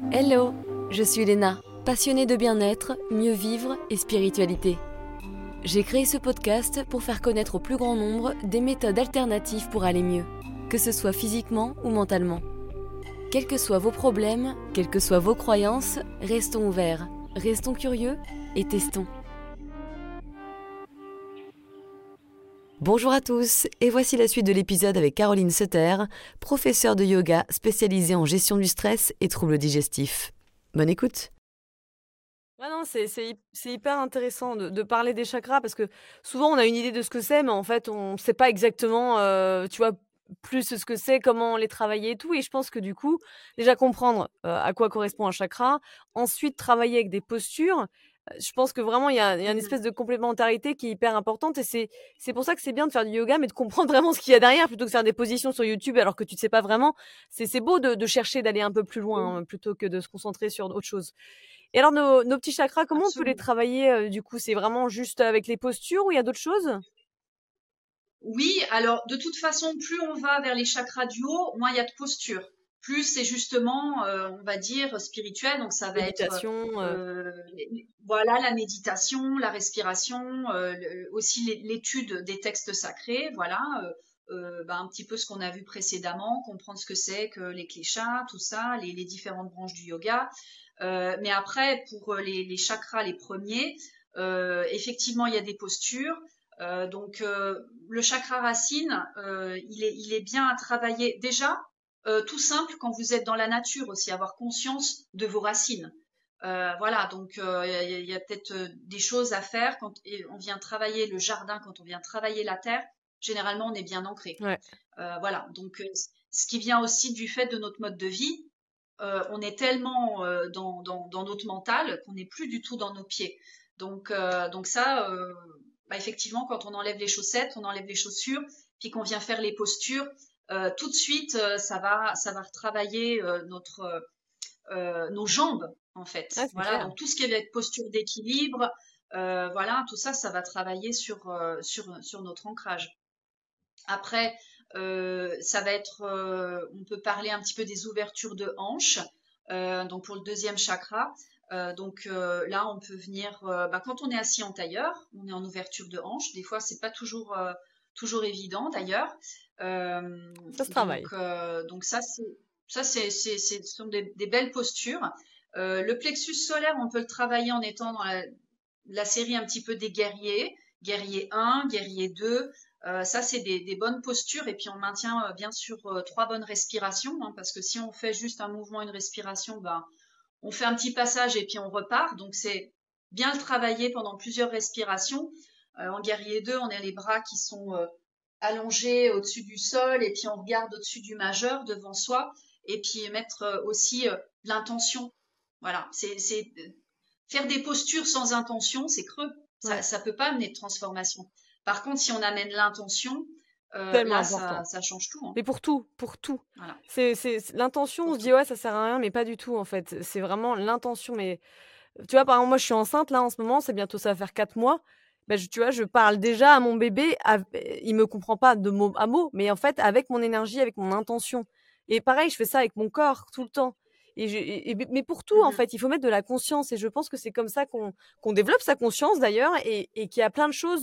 Hello, je suis Léna, passionnée de bien-être, mieux vivre et spiritualité. J'ai créé ce podcast pour faire connaître au plus grand nombre des méthodes alternatives pour aller mieux, que ce soit physiquement ou mentalement. Quels que soient vos problèmes, quelles que soient vos croyances, restons ouverts, restons curieux et testons. Bonjour à tous, et voici la suite de l'épisode avec Caroline Sutter, professeure de yoga spécialisée en gestion du stress et troubles digestifs. Bonne écoute. Ouais, non, c'est hyper intéressant de parler des chakras parce que souvent on a une idée de ce que c'est, mais en fait on ne sait pas exactement, tu vois, plus ce que c'est, comment les travailler et tout. Et je pense que du coup, déjà comprendre à quoi correspond un chakra, ensuite travailler avec des postures. Je pense que vraiment il y a une espèce de complémentarité qui est hyper importante et c'est pour ça que c'est bien de faire du yoga, mais de comprendre vraiment ce qu'il y a derrière plutôt que de faire des positions sur YouTube alors que tu ne sais pas vraiment. C'est beau de chercher d'aller un peu plus loin plutôt que de se concentrer sur autre chose. Et alors nos petits chakras, comment on peut les Absolument. travailler, du coup? C'est vraiment juste avec les postures ou il y a d'autres choses? Oui, alors de toute façon, plus on va vers les chakras du haut, moins il y a de posture. Plus c'est justement, on va dire, spirituel. Donc ça va être, Méditation, voilà, la méditation, la respiration, aussi l'étude des textes sacrés. Voilà, un petit peu ce qu'on a vu précédemment, comprendre ce que c'est que les kleshas, tout ça, les différentes branches du yoga. Mais après, pour les chakras, les premiers, effectivement, il y a des postures. Le chakra racine, il est bien à travailler. Déjà, tout simple, quand vous êtes dans la nature aussi, avoir conscience de vos racines. Voilà, donc il y a peut-être des choses à faire quand on vient travailler le jardin, quand on vient travailler la terre. Généralement, on est bien ancré. ouais. Voilà, donc ce qui vient aussi du fait de notre mode de vie, on est tellement dans notre mental qu'on n'est plus du tout dans nos pieds. Donc ça, effectivement, quand on enlève les chaussettes, on enlève les chaussures, puis qu'on vient faire les postures, tout de suite, ça va retravailler nos jambes, en Ouais, fait. c'est Voilà, clair. donc tout ce qui va être posture d'équilibre, voilà, tout ça, ça va travailler sur notre ancrage. Après, ça va être, on peut parler un petit peu des ouvertures de hanches. Donc pour le deuxième chakra, là on peut venir, quand on est assis en tailleur, on est en ouverture de hanche. Des fois c'est pas toujours évident d'ailleurs. Euh, Ça se travaille. donc ce sont des belles postures. Le plexus solaire, on peut le travailler en étant dans la série un petit peu des guerriers, guerrier 1, guerrier 2. Ça, c'est des bonnes postures et puis on maintient bien sûr 3 bonnes respirations, hein, parce que si on fait juste un mouvement, une respiration, on fait un petit passage et puis on repart. Donc c'est bien le travailler pendant plusieurs respirations. En guerrier 2, on a les bras qui sont allongés au-dessus du sol et puis on regarde au-dessus du majeur devant soi et puis mettre aussi l'intention. Voilà, c'est faire des postures sans intention, c'est creux. Ouais, Ça peut pas amener de transformation. Par contre, si on amène l'intention, tellement là, important. ça change tout, hein. Mais pour tout, pour tout. Voilà, C'est l'intention, on pour se tout. dit: «Ouais, ça sert à rien», mais pas du tout, en fait. C'est vraiment l'intention, mais tu vois, par exemple, moi, je suis enceinte, là, en ce moment, c'est bientôt ça va faire 4 mois. Bah, tu vois, je parle déjà à mon bébé, il me comprend pas de mot à mot, mais en fait, avec mon énergie, avec mon intention. Et pareil, je fais ça avec mon corps tout le temps. Mais pour tout, en Mhm. fait, il faut mettre de la conscience. Et je pense que c'est comme ça qu'on développe sa conscience, d'ailleurs, et qu'il y a plein de choses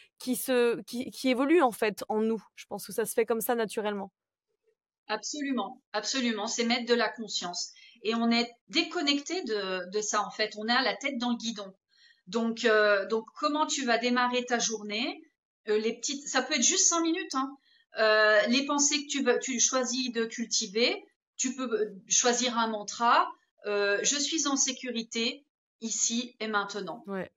qui évoluent, en fait, en nous. Je pense que ça se fait comme ça naturellement. Absolument, absolument. C'est mettre de la conscience. Et on est déconnecté de ça, en fait. On est à la tête dans le guidon. Donc comment tu vas démarrer ta journée? Ça peut être juste 5 minutes, hein. Les pensées que tu choisis de cultiver, tu peux choisir un mantra. Je suis en sécurité ici et maintenant. Ouais.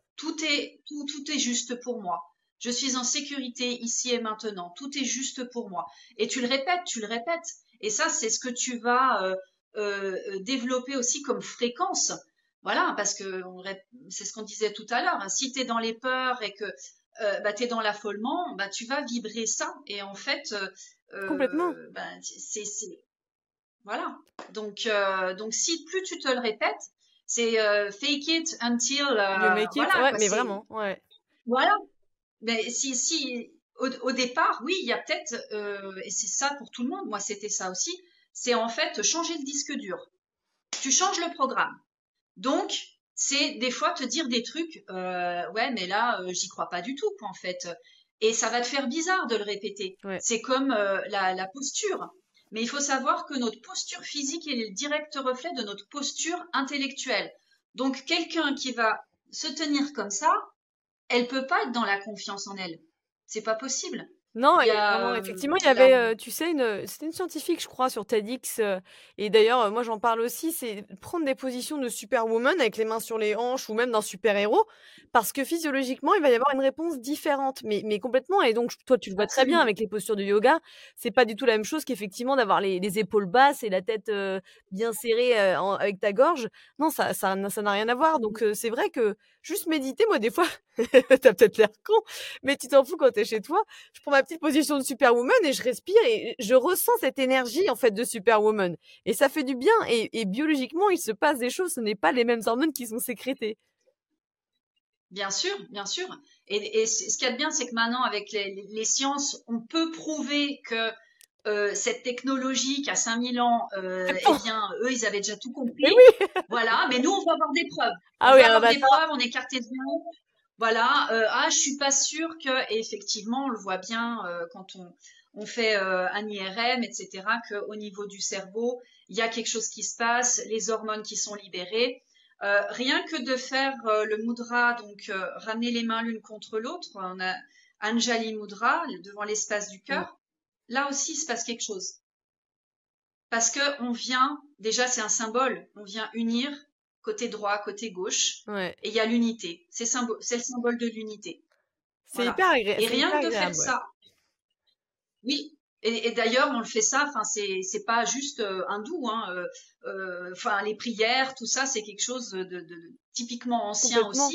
Tout est juste pour moi. Je suis en sécurité ici et maintenant. Tout est juste pour moi. Et tu le répètes, tu le répètes. Et ça, c'est ce que tu vas développer aussi comme fréquence. Voilà, parce que c'est ce qu'on disait tout à l'heure, hein. Si tu es dans les peurs et que tu es dans l'affolement, tu vas vibrer ça. Et en fait, Complètement. voilà. Donc si plus tu te le répètes, c'est fake it until, You make it. voilà Ouais, quoi. mais C'est vraiment, ouais. voilà. Mais si au départ, oui, il y a peut-être, et c'est ça pour tout le monde. Moi, c'était ça aussi. C'est en fait changer le disque dur. tu changes le programme. Donc, c'est des fois te dire des trucs, ouais, mais là, j'y crois pas du tout, quoi, en fait. Et ça va te faire bizarre de le répéter. Ouais. C'est comme la posture. Mais il faut savoir que notre posture physique est le direct reflet de notre posture intellectuelle. Donc, quelqu'un qui va se tenir comme ça, elle peut pas être dans la confiance en elle. C'est pas possible. Non, Il y non, a, effectivement, il y il y a- avait, tu sais, c'était une scientifique, je crois, sur TEDx, et d'ailleurs, moi, j'en parle aussi, c'est prendre des positions de superwoman avec les mains sur les hanches ou même d'un super-héros, parce que physiologiquement, il va y avoir une réponse différente, mais complètement. Et donc, toi, tu le vois très bien Absolument. avec les postures de yoga, c'est pas du tout la même chose qu'effectivement d'avoir les épaules basses et la tête bien serrée avec ta gorge. Non, ça n'a rien à voir. Donc, c'est vrai que juste méditer, moi, des fois, t'as peut-être l'air con, mais tu t'en fous quand t'es chez toi. Je prends ma petite position de superwoman et je respire et je ressens cette énergie en fait de superwoman et ça fait du bien et biologiquement il se passe des choses, ce n'est pas les mêmes hormones qui sont sécrétées. Bien sûr, bien sûr. Et ce qu'il y a de bien, c'est que maintenant, avec les sciences, on peut prouver que cette technologie qui a 5000 ans, eh bien, eux, ils avaient déjà tout Mais compris. oui. Voilà, mais nous, on va avoir des preuves. Ah On oui, va ah avoir bah des ça. preuves, on est cartésien. Voilà, je suis pas sûre que, et effectivement, on le voit bien quand on fait un IRM, etc., qu'au niveau du cerveau, il y a quelque chose qui se passe, les hormones qui sont libérées. Rien que de faire le mudra, donc ramener les mains l'une contre l'autre, on a Anjali Mudra devant l'espace du cœur. Là aussi, il se passe quelque chose. Parce que on vient, déjà c'est un symbole, on vient unir côté droit, côté gauche, Ouais. et il y a l'unité. C'est le symbole de l'unité. C'est Voilà. Et c'est rien hyper que de faire agréable, ouais. ça, oui. Et d'ailleurs, on le fait ça. Enfin, c'est pas juste hindou. Hein, enfin, les prières, tout ça, c'est quelque chose de typiquement ancien Complètement. aussi.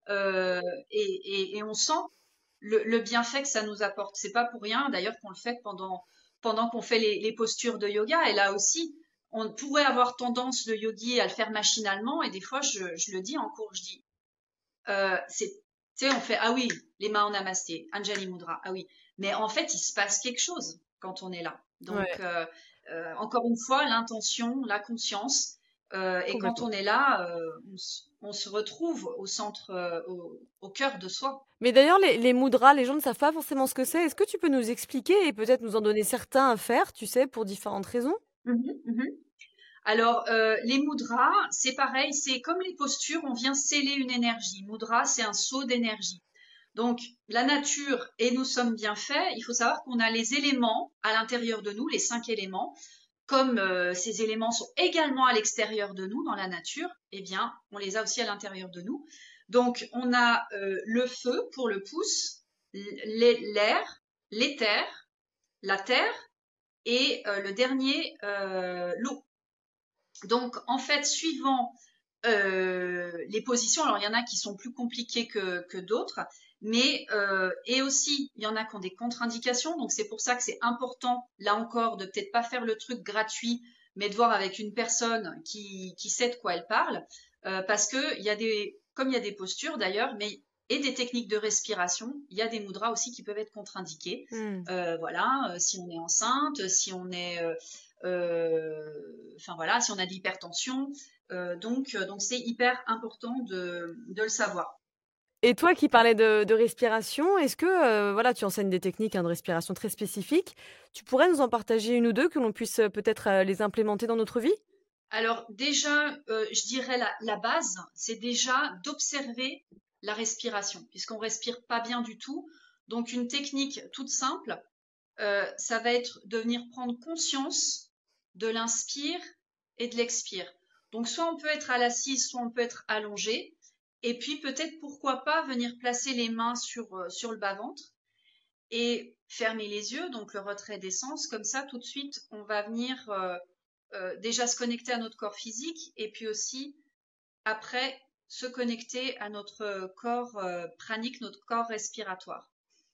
Et on sent le bienfait que ça nous apporte. C'est pas pour rien, d'ailleurs, qu'on le fait pendant qu'on fait les postures de yoga. Et là aussi, on pourrait avoir tendance, le yogi, à le faire machinalement. Et des fois, je le dis en cours, je dis, tu sais, on fait, ah oui, les mains en namasté, Anjali Mudra, ah oui. Mais en fait, il se passe quelque chose quand on est là. Donc, Ouais, encore une fois, l'intention, la conscience. Et quand complètement. on est là, on se retrouve au centre, au cœur de soi. Mais d'ailleurs, les mudras, les gens ne savent pas forcément ce que c'est. Est-ce que tu peux nous expliquer et peut-être nous en donner certains à faire, tu sais, pour différentes raisons? Mhm, mhm. Alors, les mudras, c'est pareil, c'est comme les postures, on vient sceller une énergie. Mudra, c'est un saut d'énergie. Donc, la nature et nous sommes bien faits. Il faut savoir qu'on a les éléments à l'intérieur de nous, les 5 éléments. Comme ces éléments sont également à l'extérieur de nous dans la nature, eh bien, on les a aussi à l'intérieur de nous. Donc, on a le feu pour le pouce, l'air, l'éther, la terre et le dernier, l'eau. Donc, en fait, suivant les positions, alors il y en a qui sont plus compliquées que d'autres, mais et aussi il y en a qui ont des contre-indications. Donc c'est pour ça que c'est important, là encore, de peut-être pas faire le truc gratuit, mais de voir avec une personne qui sait de quoi elle parle, parce que il y a comme il y a des postures d'ailleurs, mais et des techniques de respiration, il y a des mudras aussi qui peuvent être contre-indiqués. Voilà, si on est enceinte, si on est enfin voilà, si on a de l'hypertension. Donc c'est hyper important de le savoir. Et toi qui parlais de respiration, est-ce que, voilà, tu enseignes des techniques, hein, de respiration très spécifiques. Tu pourrais nous en partager une ou 2 que l'on puisse, peut-être, les implémenter dans notre vie? Alors déjà, je dirais la base, c'est déjà d'observer la respiration, puisqu'on respire pas bien du tout. Donc une technique toute simple, ça va être de venir prendre conscience de l'inspire et de l'expire. Donc soit on peut être à l'assise, soit on peut être allongé. Et puis peut-être pourquoi pas venir placer les mains sur le bas-ventre et fermer les yeux, donc le retrait des sens. Comme ça, tout de suite, on va venir déjà se connecter à notre corps physique et puis aussi, après, se connecter à notre corps pranique, notre corps respiratoire.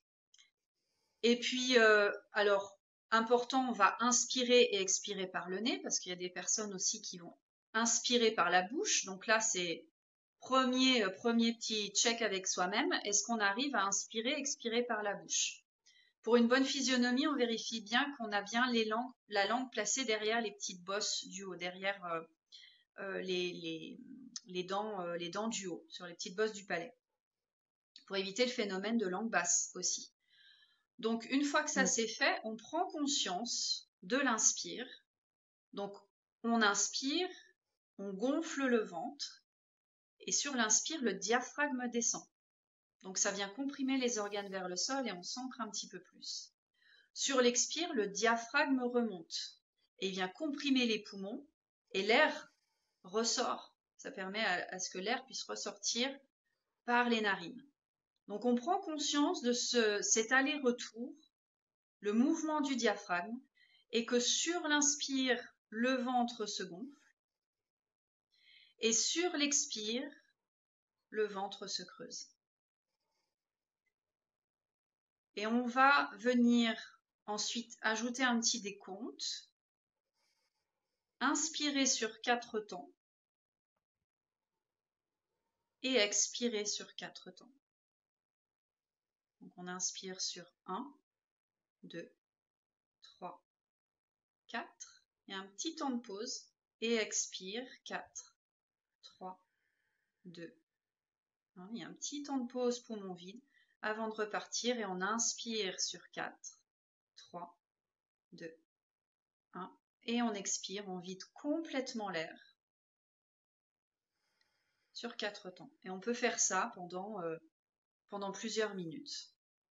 Et puis, alors, important, on va inspirer et expirer par le nez, parce qu'il y a des personnes aussi qui vont inspirer par la bouche. Donc là, c'est premier petit check avec soi-même. Est-ce qu'on arrive à inspirer, expirer par la bouche? Pour une bonne physionomie, on vérifie bien qu'on a bien la langue placée derrière les petites bosses du haut, derrière les dents du haut, sur les petites bosses du palais, pour éviter le phénomène de langue basse aussi. Donc, une fois que ça c'est fait, on prend conscience de l'inspire. Donc, on inspire, on gonfle le ventre, et sur l'inspire, le diaphragme descend. Donc, ça vient comprimer les organes vers le sol et on s'ancre un petit peu plus. Sur l'expire, le diaphragme remonte et il vient comprimer les poumons et l'air ressort. Ça permet à ce que l'air puisse ressortir par les narines. Donc, on prend conscience de cet aller-retour, le mouvement du diaphragme, et que sur l'inspire, le ventre se gonfle, et sur l'expire, le ventre se creuse. Et on va venir ensuite ajouter un petit décompte. Inspirer sur 4 temps et expirer sur 4 temps. Donc on inspire sur 1, 2, 3, 4. Il y a un petit temps de pause et expire 4, 3, 2, 1. Il y a un petit temps de pause, poumon vide, avant de repartir et on inspire sur 4, 3, 2, 1. Et on expire, on vide complètement l'air sur 4 temps. Et on peut faire ça pendant plusieurs minutes.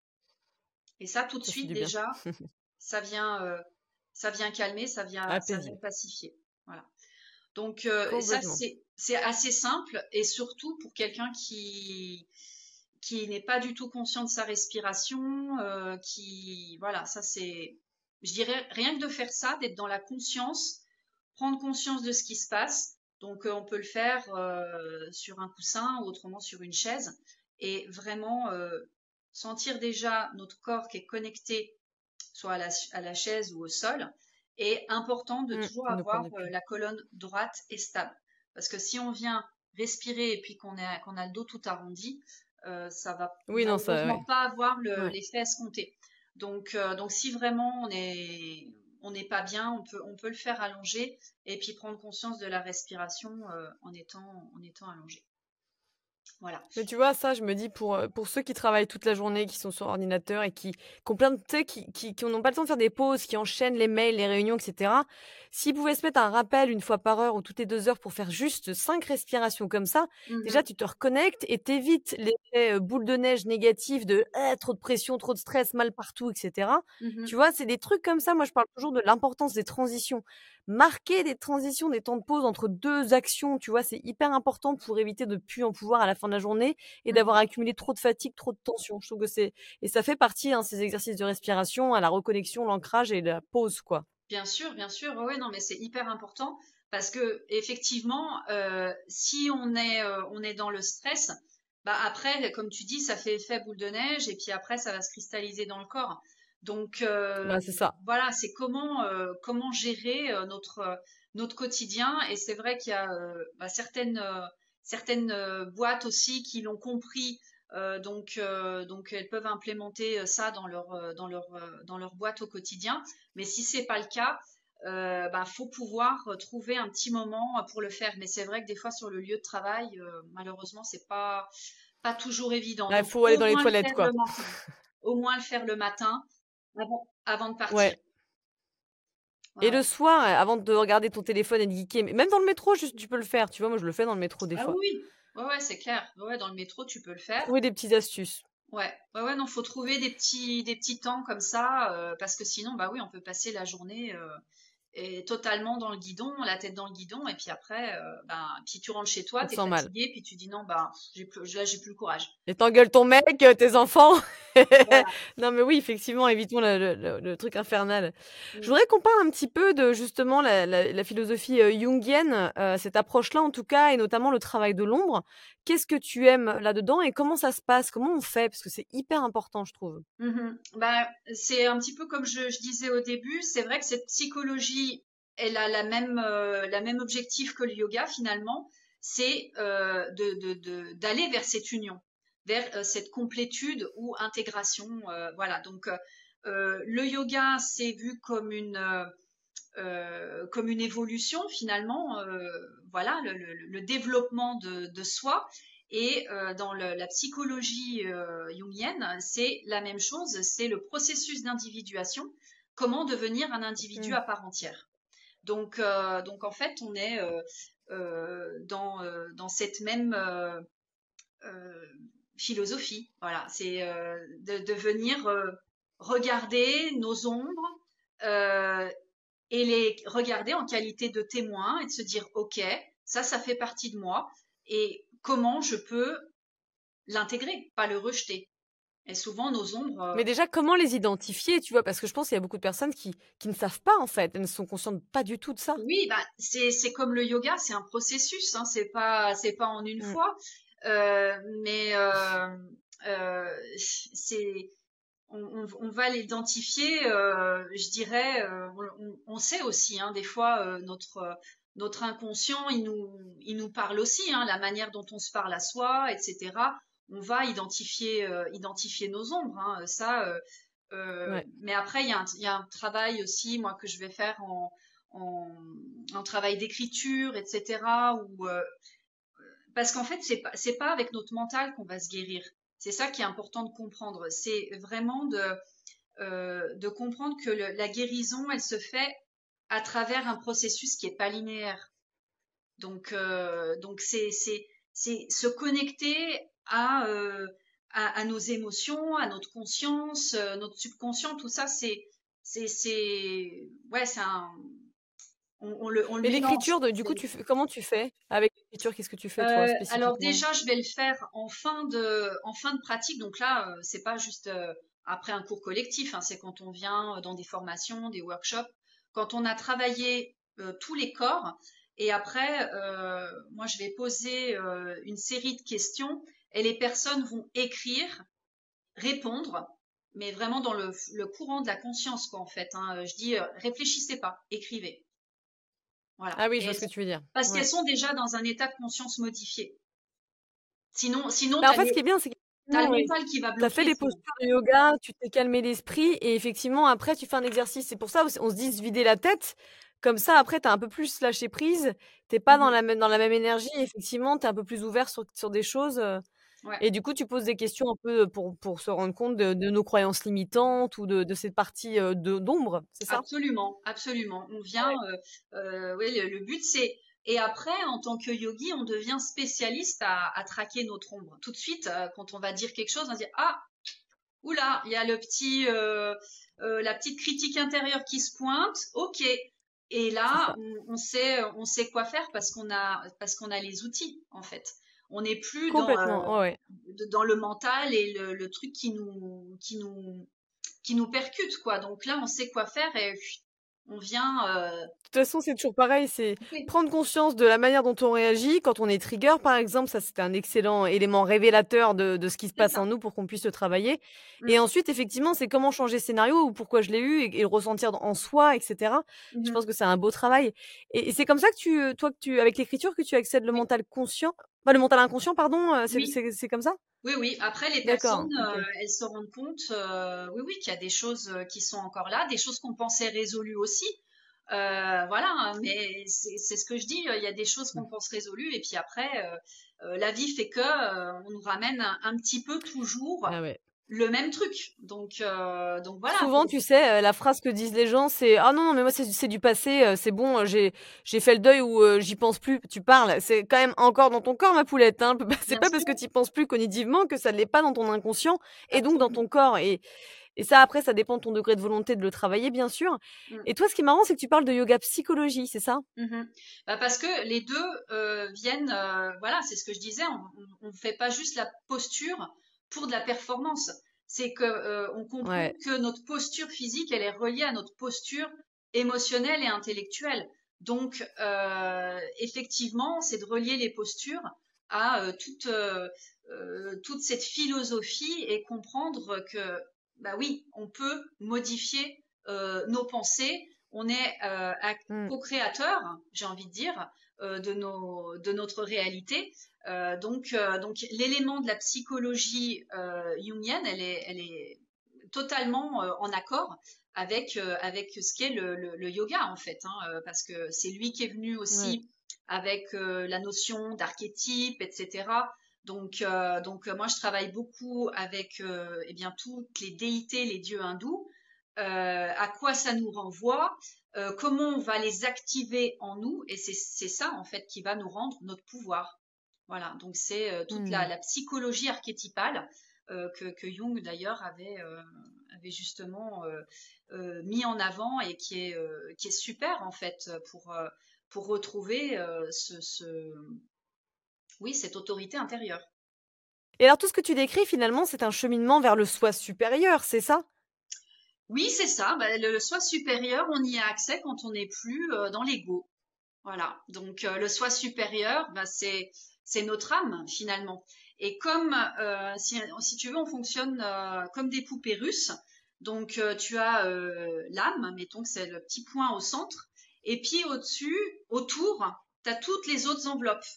Et ça, tout de suite, déjà, ça vient calmer, ça vient pacifier. Voilà. Donc, ça, c'est assez simple. Et surtout, pour quelqu'un qui n'est pas du tout conscient de sa respiration, voilà, ça, c'est... Je dirais, rien que de faire ça, d'être dans la conscience, prendre conscience de ce qui se passe. Donc, on peut le faire sur un coussin ou autrement sur une chaise. Et vraiment sentir déjà notre corps qui est connecté soit à la chaise ou au sol. Et important de toujours avoir la colonne droite et stable. Parce que si on vient respirer et puis qu'on a le dos tout arrondi, ça va malheureusement pas avoir l'effet escompté. Donc si vraiment on n'est pas bien, on peut le faire allonger et puis prendre conscience de la respiration en étant allongé. Voilà. Mais tu vois, ça, je me dis, pour ceux qui travaillent toute la journée, qui sont sur ordinateur et qui ont plein de, tu sais, qui n'ont pas le temps de faire des pauses, qui enchaînent les mails, les réunions, etc. S'ils pouvaient se mettre un rappel une fois par heure ou toutes les 2 heures pour faire juste 5 respirations comme ça, déjà, tu te reconnectes et t'évites l'effet boule de neige négatif de trop de pression, trop de stress, mal partout, etc. Tu vois, c'est des trucs comme ça. Moi, je parle toujours de l'importance des transitions. Marquer des transitions, des temps de pause entre 2 actions, tu vois, c'est hyper important pour éviter de plus en pouvoir à la fin de la journée et d'avoir accumulé trop de fatigue, trop de tension. Je trouve que et ça fait partie, ces exercices de respiration, à la reconnexion, l'ancrage et la pause, quoi. Bien sûr. Ouais, non, mais c'est hyper important parce que effectivement, si on est dans le stress, bah après, comme tu dis, ça fait effet boule de neige et puis après, ça va se cristalliser dans le corps. Donc c'est ça. Voilà, c'est comment gérer notre quotidien. Et c'est vrai qu'il y a certaines boîtes aussi qui l'ont compris. Donc elles peuvent implémenter ça dans leur boîte au quotidien. Mais si c'est pas le cas, faut pouvoir trouver un petit moment pour le faire. Mais c'est vrai que des fois sur le lieu de travail, malheureusement, c'est pas toujours évident. Il faut aller dans les toilettes, quoi. Au moins le faire le matin avant de partir. Ouais. Et le soir, avant de regarder ton téléphone et de geeker, même dans le métro, juste, tu peux le faire. Tu vois, moi, je le fais dans le métro des fois. Oui. Ouais, c'est clair. Ouais, dans le métro, tu peux le faire. Trouver des petites astuces. Ouais, non, faut trouver des petits temps comme ça, parce que sinon, bah oui, on peut passer la journée totalement dans le guidon, la tête dans le guidon, et puis après, puis tu rentres chez toi, t'es fatigué, puis tu dis non, j'ai plus le courage. Et t'engueules ton mec, tes enfants. Voilà. Non, mais oui, effectivement, évitons le truc infernal. Je voudrais qu'on parle un petit peu de justement la philosophie jungienne, cette approche-là en tout cas, et notamment le travail de l'ombre. Qu'est-ce que tu aimes là-dedans et comment ça se passe? Comment on fait? Parce que c'est hyper important, je trouve. C'est un petit peu comme je disais au début, c'est vrai que cette psychologie, elle a la même objectif que le yoga finalement, c'est d'aller vers cette union, vers cette complétude ou intégration. Voilà, donc le yoga, c'est vu comme comme une évolution finalement, voilà, le développement de soi. Et dans la psychologie jungienne, c'est la même chose, c'est le processus d'individuation, comment devenir un individu à part entière. Donc en fait, on est dans cette même philosophie. Voilà, c'est de venir regarder nos ombres et les regarder en qualité de témoin et de se dire, OK, ça fait partie de moi et comment je peux l'intégrer, pas le rejeter. Et souvent, nos ombres. Mais déjà, comment les identifier, tu vois? Parce que je pense qu'il y a beaucoup de personnes qui ne savent pas, en fait. Elles ne sont conscientes pas du tout de ça. Oui, bah, c'est comme le yoga, c'est un processus, hein, c'est pas en une fois. Mais c'est on va l'identifier, je dirais, on sait aussi, hein, des fois, notre inconscient, il nous parle aussi, hein, la manière dont on se parle à soi, etc. On va identifier nos ombres, hein, ça. Ouais. Mais après, il y a un travail aussi, moi, que je vais faire en travail d'écriture, etc. Parce qu'en fait, c'est pas avec notre mental qu'on va se guérir. C'est ça qui est important de comprendre. C'est vraiment de comprendre que la guérison, elle se fait à travers un processus qui est pas linéaire. Donc c'est se connecter à nos émotions, à notre conscience, notre subconscient, tout ça, ouais, c'est un on le Mais mélange. l'écriture, du coup, comment tu fais avec l'écriture? Qu'est-ce que tu fais, toi, Alors spécifiquement? déjà, je vais le faire en fin de pratique. Donc là, c'est pas juste après un cours collectif, hein, c'est quand on vient dans des formations, des workshops, quand on a travaillé tous les corps. Et après, moi, je vais poser une série de questions et les personnes vont écrire, répondre, mais vraiment dans le courant de la conscience, quoi, en fait, hein. Je dis, réfléchissez pas, écrivez. Voilà. Ah oui, je vois ce que tu veux dire. Parce qu'elles Ouais. sont déjà dans un état de conscience modifié. Sinon, Bah, en fait, ce qui est bien, c'est t'as le qu'effectivement, ouais, mental qui va tu as fait bloquer. des postures de yoga, tu t'es calmé l'esprit et effectivement, après, tu fais un exercice. C'est pour ça, on se dit se vider la tête. Comme ça, après, tu as un peu plus lâché prise. Tu pas Mhm. dans la même énergie. Effectivement, tu es un peu plus ouvert sur des choses. Ouais, Et du coup, tu poses des questions un peu pour se rendre compte de nos croyances limitantes ou de cette partie d'ombre, c'est ça? absolument, absolument. On vient, oui, le but c'est. Et après, en tant que yogi, on devient spécialiste à traquer notre ombre. Tout de suite, quand on va dire quelque chose, on va dire ah, oula, il y a la petite critique intérieure qui se pointe. Ok. Et C'est là, ça. on sait quoi faire parce qu'on a les outils en fait. On n'est plus Complètement, ouais, ouais. dans le mental et le truc qui nous percute quoi. Donc là, on sait quoi faire et on vient De toute façon, c'est toujours pareil, c'est couper. prendre conscience de la manière dont on réagit quand on est trigger, par exemple. Ça, c'est un excellent élément révélateur de ce qui se C'est passe ça. en nous pour qu'on puisse le travailler. Mm, Et ensuite, effectivement, c'est comment changer le scénario ou pourquoi je l'ai eu et le ressentir en soi, etc. Je mhm. pense que c'est un beau travail. Et c'est comme ça que avec l'écriture, que tu accèdes le Oui, mental conscient, pas le mental inconscient, pardon, oui, c'est comme ça? oui, oui. Après, les D'accord, personnes, ok. elles se rendent compte, oui, oui, qu'il y a des choses qui sont encore là, des choses qu'on pensait résolues aussi. Voilà, hein, mais c'est ce que je dis. Il y a des choses qu'on pense résolues et puis après, la vie fait que on nous ramène un petit peu toujours Ah ouais. le même truc. Donc voilà. Souvent, tu sais, la phrase que disent les gens, c'est: «Ah non, non, mais moi, c'est du passé, c'est bon, j'ai fait le deuil ou j'y pense plus». Tu parles, c'est quand même encore dans ton corps, ma poulette, hein. C'est Bien pas parce sûr, que tu y penses plus cognitivement que ça ne l'est pas dans ton inconscient et donc dans absolument. ton corps et ça, après, ça dépend de ton degré de volonté de le travailler, bien sûr. Mm. Et toi, ce qui est marrant, c'est que tu parles de yoga psychologie, c'est ça? Mhm. Bah, parce que les deux viennent, voilà, c'est ce que je disais, on ne fait pas juste la posture pour de la performance. C'est que on comprend Ouais. que notre posture physique, elle est reliée à notre posture émotionnelle et intellectuelle. Donc, effectivement, c'est de relier les postures à toute cette philosophie et comprendre que, bah oui, on peut modifier nos pensées. On est Mmh. co-créateur, j'ai envie de dire, de notre réalité. Donc l'élément de la psychologie jungienne, elle est totalement en accord avec ce qu'est le yoga en fait, hein, parce que c'est lui qui est venu aussi avec la notion d'archétype, etc. Donc moi je travaille beaucoup avec eh bien toutes les déités, les dieux hindous, à quoi ça nous renvoie, comment on va les activer en nous, et c'est ça en fait qui va nous rendre notre pouvoir. Voilà, donc c'est toute la psychologie archétypale que Jung d'ailleurs avait justement mis en avant et qui est super en fait pour retrouver oui, cette autorité intérieure. Et alors tout ce que tu décris finalement, c'est un cheminement vers le soi supérieur, c'est ça? Oui, c'est ça. Bah, le soi supérieur, on y a accès quand on n'est plus dans l'ego. Voilà. Donc le soi supérieur, bah, c'est notre âme finalement. Et comme si tu veux, on fonctionne comme des poupées russes. Donc tu as l'âme, mettons que c'est le petit point au centre, et puis au-dessus, autour, tu as toutes les autres enveloppes.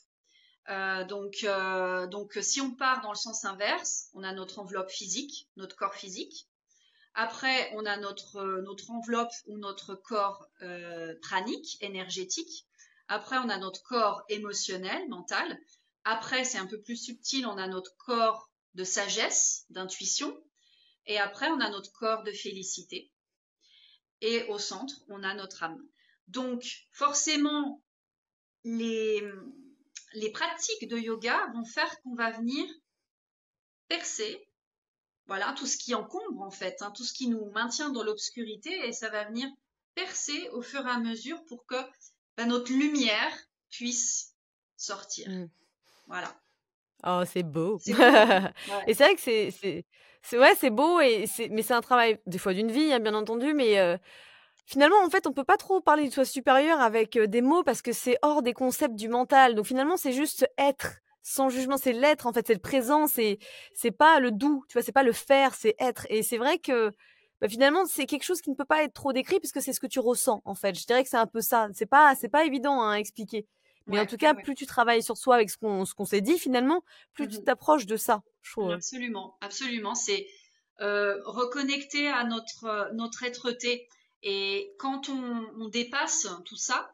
Donc si on part dans le sens inverse, on a notre enveloppe physique, notre corps physique. Après, on a notre enveloppe ou notre corps pranique, énergétique. Après, on a notre corps émotionnel, mental. Après, c'est un peu plus subtil, on a notre corps de sagesse, d'intuition. Et après, on a notre corps de félicité. Et au centre, on a notre âme. Donc, forcément, les pratiques de yoga vont faire qu'on va venir percer, voilà, tout ce qui encombre en fait, hein, tout ce qui nous maintient dans l'obscurité, et ça va venir percer au fur et à mesure pour que notre lumière puisse sortir. Voilà. Oh, c'est beau. C'est beau, hein. Ouais. Et c'est vrai que c'est beau, mais c'est un travail des fois d'une vie, hein, bien entendu, mais finalement, en fait, on peut pas trop parler du soi supérieur avec des mots parce que c'est hors des concepts du mental. Donc finalement, c'est juste être sans jugement, c'est l'être en fait, c'est le présent, c'est pas le doux, tu vois, c'est pas le faire, c'est être. Et c'est vrai que finalement, c'est quelque chose qui ne peut pas être trop décrit puisque c'est ce que tu ressens en fait. Je dirais que c'est un peu ça. C'est pas évident hein, à expliquer. Mais en tout cas, plus tu travailles sur soi avec ce qu'on s'est dit finalement, plus tu t'approches de ça, je trouve. Absolument, absolument. C'est reconnecter à notre être-té. Et quand on dépasse tout ça,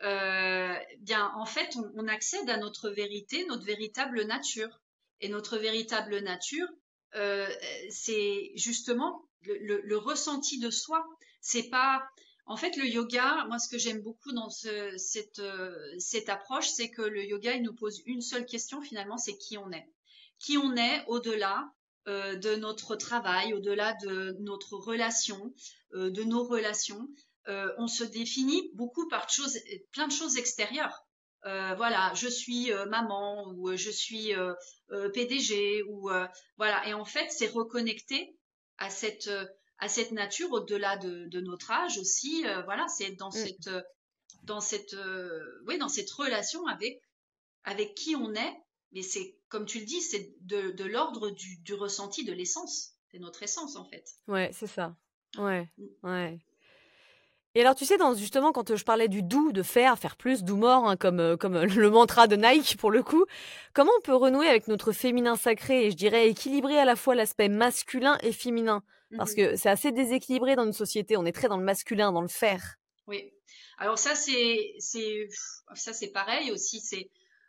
bien en fait, on accède à notre vérité, notre véritable nature. Et notre véritable nature, c'est justement le ressenti de soi. C'est pas. En fait, le yoga, moi, ce que j'aime beaucoup dans cette approche, c'est que le yoga, il nous pose une seule question finalement, c'est qui on est. Qui on est au-delà de notre travail, au-delà de notre relation, de nos relations. On se définit beaucoup par plein de choses extérieures. Voilà, je suis maman ou je suis PDG ou voilà. Et en fait, c'est reconnecter à cette nature au-delà de notre âge aussi. Voilà, c'est être dans cette relation avec qui on est. Mais c'est comme tu le dis, c'est de l'ordre du ressenti de l'essence. C'est notre essence en fait. Ouais, c'est ça. Ouais, ouais. Et alors, tu sais, justement, quand je parlais du doux, de faire plus, doux mort, hein, comme le mantra de Nike pour le coup, comment on peut renouer avec notre féminin sacré et je dirais équilibrer à la fois l'aspect masculin et féminin? Parce que c'est assez déséquilibré dans notre société, on est très dans le masculin, dans le faire. Oui. Alors ça c'est pareil aussi, c'est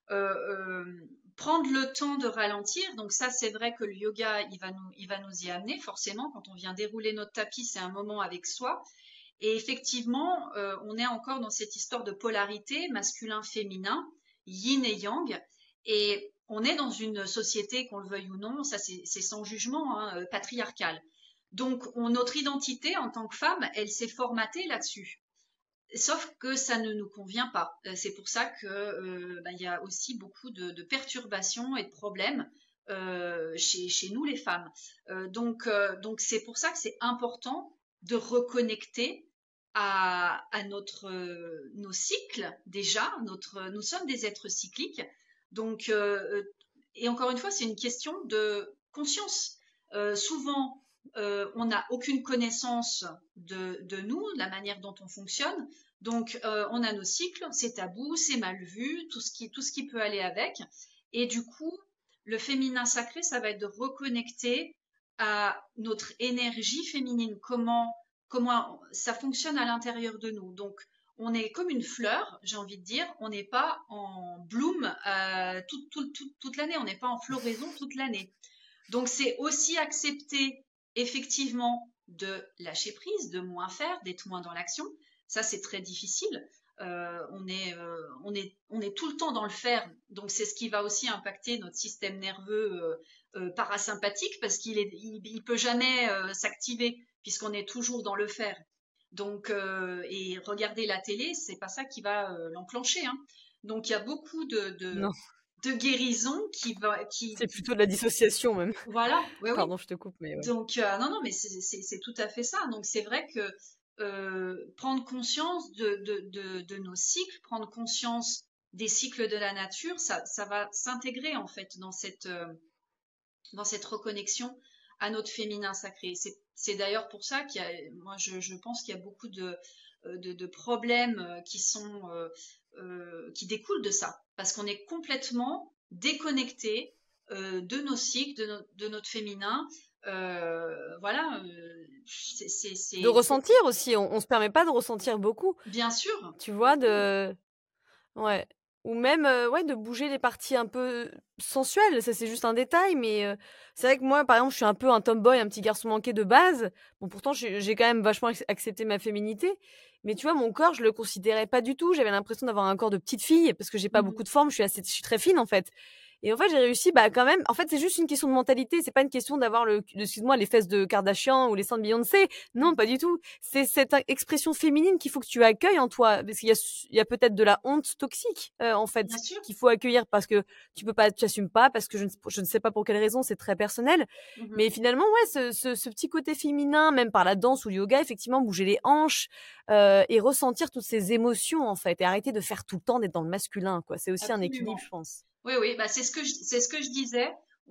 prendre le temps de ralentir. Donc ça c'est vrai que le yoga il va nous y amener forcément quand on vient dérouler notre tapis, c'est un moment avec soi. Et effectivement, on est encore dans cette histoire de polarité masculin-féminin, yin et yang. Et on est dans une société, qu'on le veuille ou non, ça c'est sans jugement, hein, patriarcale. Donc notre identité en tant que femme, elle s'est formatée là-dessus. Sauf que ça ne nous convient pas. C'est pour ça que il y a aussi beaucoup de perturbations et de problèmes chez nous les femmes. Donc c'est pour ça que c'est important de reconnecter à nos cycles déjà. Nous sommes des êtres cycliques. Donc et encore une fois, c'est une question de conscience. Souvent, on n'a aucune connaissance de nous, de la manière dont on fonctionne. Donc, on a nos cycles, c'est tabou, c'est mal vu, tout ce qui peut aller avec. Et du coup, le féminin sacré, ça va être de reconnecter à notre énergie féminine. Comment comment ça fonctionne à l'intérieur de nous. Donc, on est comme une fleur, j'ai envie de dire, on n'est pas en bloom toute l'année, on n'est pas en floraison toute l'année. Donc, c'est aussi accepter effectivement de lâcher prise, de moins faire, d'être moins dans l'action. Ça, c'est très difficile. On est tout le temps dans le faire. Donc, c'est ce qui va aussi impacter notre système nerveux parasympathique parce il peut jamais s'activer puisqu'on est toujours dans le faire. Donc, et regarder la télé, c'est pas ça qui va l'enclencher, hein. Donc, il y a beaucoup Non, de guérison c'est plutôt de la dissociation même. voilà, oui, oui. Pardon, je te coupe, mais ouais. Donc, non, mais c'est tout à fait ça. Donc, c'est vrai que prendre conscience de nos cycles, prendre conscience des cycles de la nature, ça va s'intégrer en fait dans cette reconnexion à notre féminin sacré. C'est d'ailleurs pour ça moi je pense qu'il y a beaucoup de problèmes qui découlent de ça, parce qu'on est complètement déconnecté de nos cycles, de notre féminin. Voilà, De ressentir aussi, on se permet pas de ressentir beaucoup. Bien sûr. Tu vois, ouais. Ou même, ouais, de bouger les parties un peu sensuelles. Ça, c'est juste un détail, mais c'est vrai que moi, par exemple, je suis un peu un tomboy, un petit garçon manqué de base. Bon, pourtant, j'ai quand même vachement accepté ma féminité. Mais tu vois, mon corps, je le considérais pas du tout. J'avais l'impression d'avoir un corps de petite fille parce que j'ai pas beaucoup de forme. Je suis très fine, en fait. Et en fait, j'ai réussi, quand même. En fait, c'est juste une question de mentalité. C'est pas une question d'avoir excuse-moi, les fesses de Kardashian ou les seins de Beyoncé. Non, pas du tout. C'est cette expression féminine qu'il faut que tu accueilles en toi. Parce qu'il y a peut-être de la honte toxique, en fait, qu'il faut accueillir parce que tu assumes pas, parce que je ne sais pas pour quelle raison, c'est très personnel. Mais finalement, ouais, ce petit côté féminin, même par la danse ou le yoga, effectivement, bouger les hanches, et ressentir toutes ces émotions, en fait, et arrêter de faire tout le temps d'être dans le masculin, quoi. C'est aussi un équilibre, je pense. Oui, oui, c'est ce que je disais.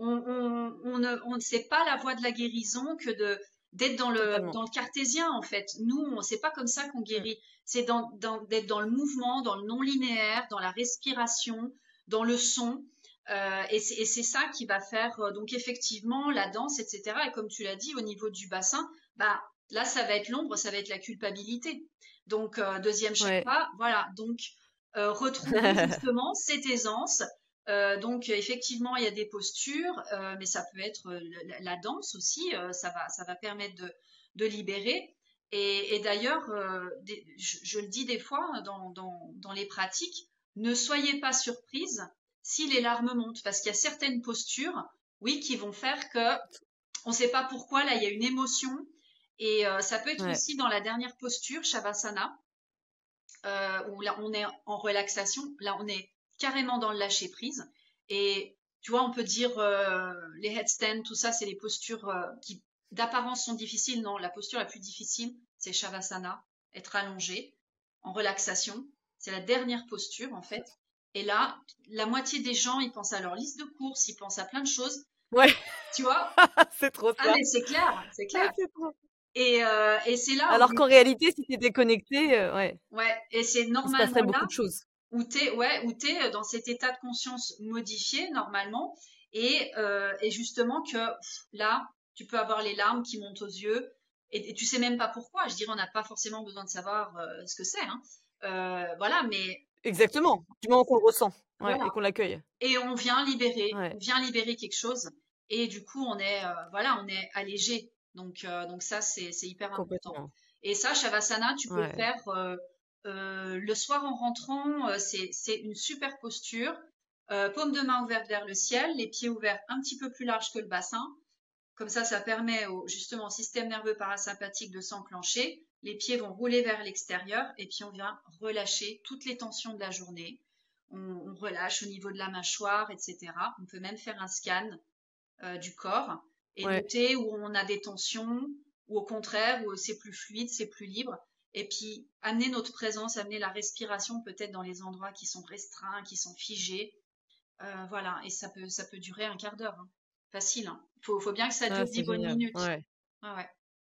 C'est pas la voie de la guérison que d'être dans le cartésien, en fait. Nous, c'est pas comme ça qu'on guérit. C'est d'être dans le mouvement, dans le non linéaire, dans la respiration, dans le son. Et c'est ça qui va faire, donc effectivement, la danse, etc. Et comme tu l'as dit, au niveau du bassin, là, ça va être l'ombre, ça va être la culpabilité. Donc, deuxième chakra, voilà. Donc, retrouver justement cette aisance. Donc effectivement, il y a des postures, mais ça peut être la danse aussi. Ça va permettre de libérer. Et d'ailleurs, je le dis des fois dans les pratiques, ne soyez pas surprise si les larmes montent, parce qu'il y a certaines postures, oui, qui vont faire que on ne sait pas pourquoi. Là, il y a une émotion, et ça peut être aussi dans la dernière posture, Shavasana, où là on est en relaxation. Là, on est carrément dans le lâcher prise. Et tu vois, on peut dire les headstands, tout ça, c'est les postures qui d'apparence sont difficiles. Non, la posture la plus difficile, c'est Shavasana, être allongé en relaxation. C'est la dernière posture, en fait. Et là, la moitié des gens, ils pensent à leur liste de courses, ils pensent à plein de choses. Ouais. Tu vois? C'est trop ça. Ah, mais c'est clair, c'est clair. Ouais, c'est trop. Et c'est là. Alors qu'en réalité, si tu étais connecté, ouais. Ouais, et c'est Il se normalement passerait beaucoup là de choses. où t'es dans cet état de conscience modifié normalement, et justement que là, tu peux avoir les larmes qui montent aux yeux, et tu sais même pas pourquoi. Je dirais, on n'a pas forcément besoin de savoir ce que c'est, hein. Voilà, mais Exactement. Du moment qu'on le ressent, voilà. et qu'on l'accueille. Et on vient libérer quelque chose, et du coup, on est allégé. Donc ça, c'est hyper important. Et ça, Shavasana, tu peux le faire le soir en rentrant. C'est une super posture. Paume de main ouverte vers le ciel, les pieds ouverts un petit peu plus larges que le bassin. Comme ça permet justement au système nerveux parasympathique de s'enclencher. Les pieds vont rouler vers l'extérieur, et puis on vient relâcher toutes les tensions de la journée. On relâche au niveau de la mâchoire, etc. On peut même faire un scan du corps et noter où on a des tensions, ou au contraire, où c'est plus fluide, c'est plus libre. Et puis, amener notre présence, amener la respiration peut-être dans les endroits qui sont restreints, qui sont figés. Voilà, et ça peut durer un quart d'heure. Hein. Facile. Hein. Faut bien que ça dure 10 bonnes minutes. Ouais. Ouais.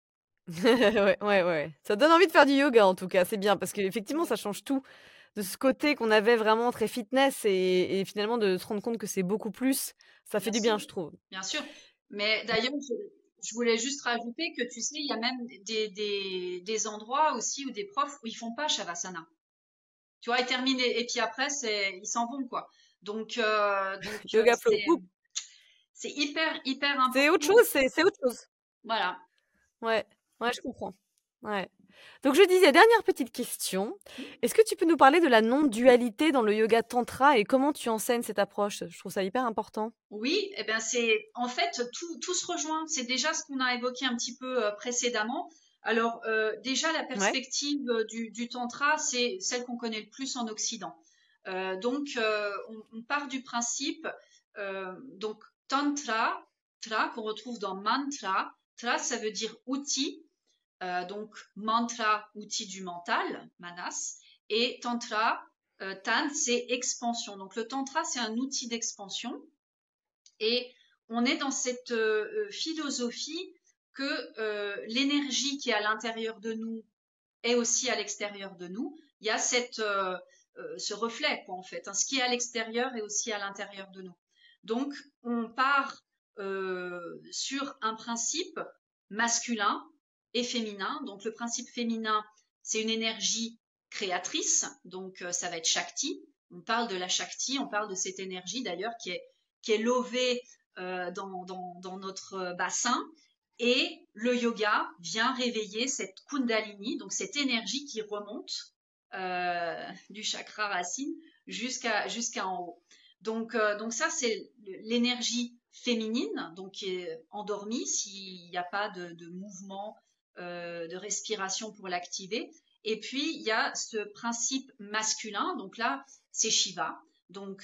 Ouais. Ça donne envie de faire du yoga, en tout cas. C'est bien, parce qu'effectivement, ça change tout. De ce côté qu'on avait vraiment très fitness, et finalement de se rendre compte que c'est beaucoup plus, ça fait du bien, je trouve. Bien sûr. Mais d'ailleurs, je voulais juste rajouter que tu sais, il y a même des endroits aussi ou des profs où ils font pas Shavasana. Tu vois, ils terminent et puis après, ils s'en vont, quoi. Donc, Yoga flow. Ouh, c'est hyper c'est autre important. chose, c'est autre chose. Voilà. Ouais, ouais, je comprends. Ouais. Donc je disais, dernière petite question. Est-ce que tu peux nous parler de la non-dualité dans le yoga tantra et comment tu enseignes cette approche? Je trouve ça hyper important. Oui, eh ben en fait tout se rejoint. C'est déjà ce qu'on a évoqué un petit peu précédemment. Alors déjà la Ouais. perspective du tantra, c'est celle qu'on connaît le plus en Occident. On part du principe donc tantra, tra qu'on retrouve dans mantra. Tra ça veut dire outil. Donc mantra, outil du mental, manas, et tantra, tan, c'est expansion. Donc le tantra, c'est un outil d'expansion. Et on est dans cette philosophie que l'énergie qui est à l'intérieur de nous est aussi à l'extérieur de nous. Il y a ce reflet, quoi, en fait. Hein. Ce qui est à l'extérieur est aussi à l'intérieur de nous. Donc, on part sur un principe masculin et féminin. Donc, le principe féminin, c'est une énergie créatrice. Donc, ça va être Shakti. On parle de la Shakti, on parle de cette énergie d'ailleurs qui est lovée dans notre bassin. Et le yoga vient réveiller cette kundalini, donc cette énergie qui remonte du chakra racine jusqu'à en haut. Donc ça, c'est l'énergie féminine, donc qui est endormie s'il n'y a pas de mouvement, de respiration pour l'activer. Et puis, il y a ce principe masculin, donc là, c'est Shiva. Donc,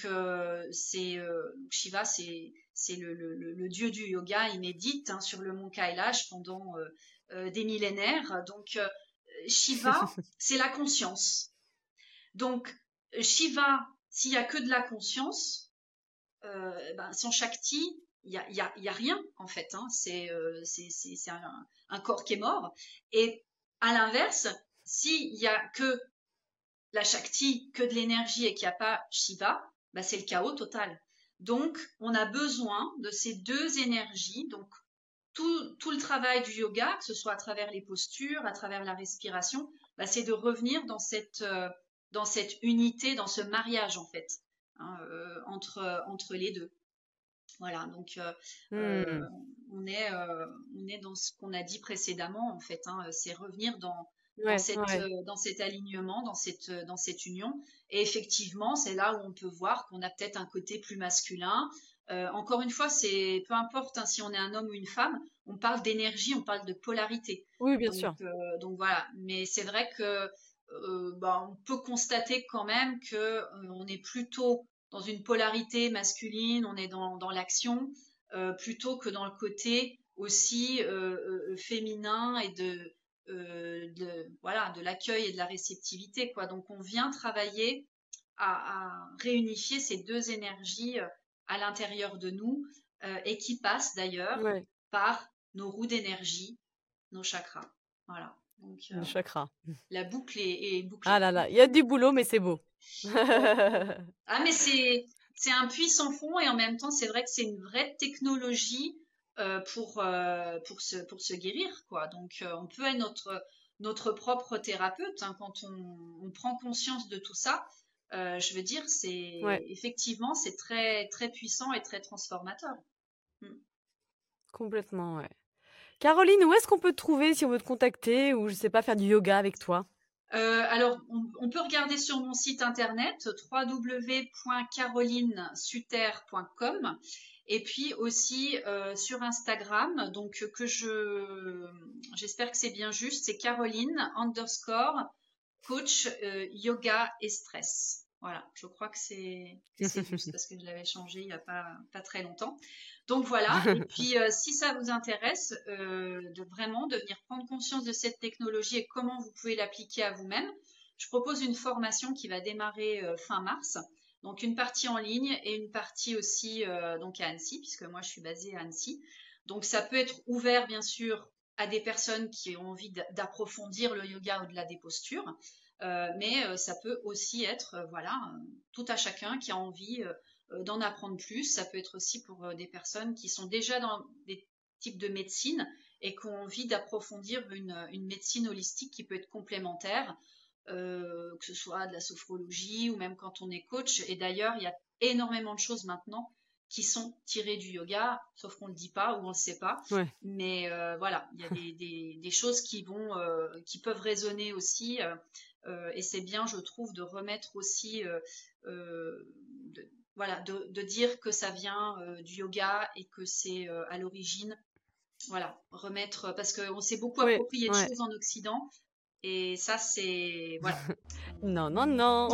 Shiva, c'est le dieu du yoga. Il médite sur le mont Kailash pendant des millénaires. Donc, Shiva, c'est la conscience. Donc, Shiva, s'il n'y a que de la conscience, sans Shakti, il y a rien en fait. Hein. C'est un corps qui est mort. Et à l'inverse, s'il n'y a que la Shakti, que de l'énergie et qu'il n'y a pas Shiva, c'est le chaos total. Donc, on a besoin de ces deux énergies. Donc, tout le travail du yoga, que ce soit à travers les postures, à travers la respiration, c'est de revenir dans cette unité, dans ce mariage en fait, hein, entre les deux. Voilà, donc on est dans ce qu'on a dit précédemment en fait, hein, c'est revenir dans Ouais, ouais. cet alignement, dans cette union. Et effectivement, c'est là où on peut voir qu'on a peut-être un côté plus masculin. Encore une fois, c'est peu importe si on est un homme ou une femme, on parle d'énergie, on parle de polarité. Oui, bien sûr. Donc voilà. Mais c'est vrai que on peut constater quand même que on est plutôt dans une polarité masculine, on est dans l'action, plutôt que dans le côté aussi féminin et de l'accueil et de la réceptivité, quoi. Donc on vient travailler à réunifier ces deux énergies à l'intérieur de nous et qui passent d'ailleurs Ouais, par nos roues d'énergie, nos chakras. Voilà. Donc le chakra. la boucle est Ah bouclée. là là, il y a du boulot, mais c'est beau. Ouais. Ah, mais c'est un puits sans fond et en même temps, c'est vrai que c'est une vraie technologie pour se guérir, quoi. Donc, on peut être notre propre thérapeute hein, quand on prend conscience de tout ça. Je veux dire, Ouais, effectivement, c'est très, très puissant et très transformateur. Mm. complètement, ouais. Caroline, où est-ce qu'on peut te trouver si on veut te contacter ou je sais pas, faire du yoga avec toi? Alors, on peut regarder sur mon site internet www.carolinesuter.com et puis aussi sur Instagram, donc j'espère que c'est bien juste, c'est Caroline_coach yoga et stress. Voilà, je crois que c'est juste parce que je l'avais changé il y a pas très longtemps. Donc voilà, et puis si ça vous intéresse de vraiment de venir prendre conscience de cette technologie et comment vous pouvez l'appliquer à vous-même, je propose une formation qui va démarrer fin mars. Donc une partie en ligne et une partie aussi donc à Annecy, puisque moi je suis basée à Annecy. Donc ça peut être ouvert bien sûr à des personnes qui ont envie d'approfondir le yoga au-delà des postures, mais ça peut aussi être tout à chacun qui a envie d'en apprendre plus. Ça peut être aussi pour des personnes qui sont déjà dans type de médecine et qui ont envie d'approfondir une médecine holistique qui peut être complémentaire, que ce soit de la sophrologie ou même quand on est coach. Et d'ailleurs, il y a énormément de choses maintenant qui sont tirées du yoga, sauf qu'on ne le dit pas ou on ne le sait pas. Ouais. Mais voilà, il y a des choses qui peuvent résonner aussi. Et c'est bien, je trouve, de remettre aussi, de dire que ça vient du yoga et que c'est à l'origine. Voilà, remettre, parce qu'on s'est beaucoup Ouais, approprié de ouais. choses en Occident. Et ça, c'est... Voilà. Non, non, non.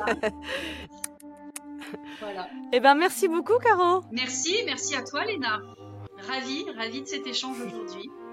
Voilà. Eh ben, merci beaucoup, Caro. Merci à toi, Léna. Ravie de cet échange aujourd'hui.